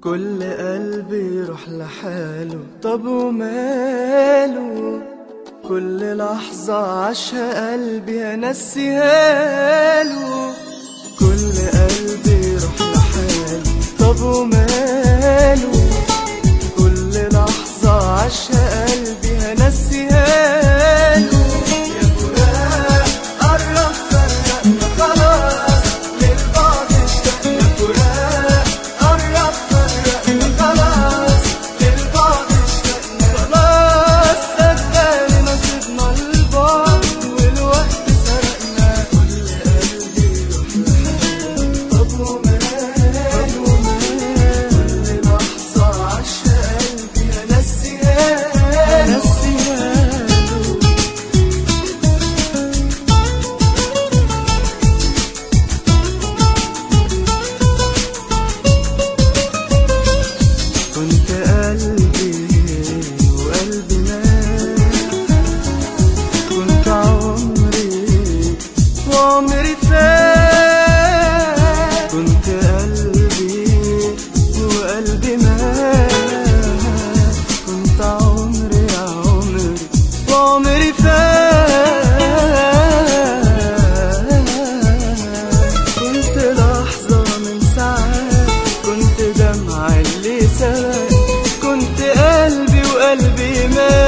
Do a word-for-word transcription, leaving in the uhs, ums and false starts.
كل قلبي يروح لحاله، طب وماله؟ كل لحظة عاشها قلبي هنسيها له. كل قلبي يروح لحاله، طب وماله؟ كل لحظة عاشها قلبي هنسيها له. يا فراق قرب فرقنا خلاص، للبعض اشتقنا. فراق قرب فرقنا خلاص، للبعض اشتقنا. خلاص صدقني نصيبنا البعد والوقت سرقنا. كل قلبي يروح لحاله، طب وماله؟ كل لحظة عاشها قلبي هنسيها له. كنت قلبي وقلبي مات، كنت عمري وعمري فات. كنت قلبي وقلبي مات، كنت عمري عمري وعمري فات. كنت لحظة من ساعات، كنت دمع اللي سال. كنت قلبي وقلبي مات.